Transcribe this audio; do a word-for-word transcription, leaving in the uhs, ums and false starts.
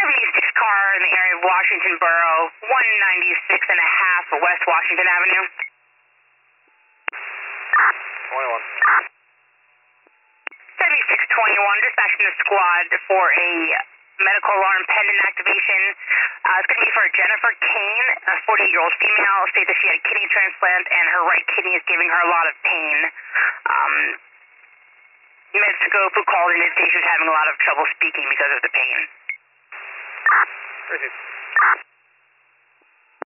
seventy-six car in the area of Washington Borough, one ninety-six and a half West Washington Avenue. twenty-one. seventy-six twenty-one, dispatching the squad for a medical alarm pending activation. Uh, it's going to be for Jennifer Kane, a forty-eight-year-old female. States that she had a kidney transplant and her right kidney is giving her a lot of pain. Um, Medscope, who called in, indicated she was having a lot of trouble speaking because of the pain. Appreciate it.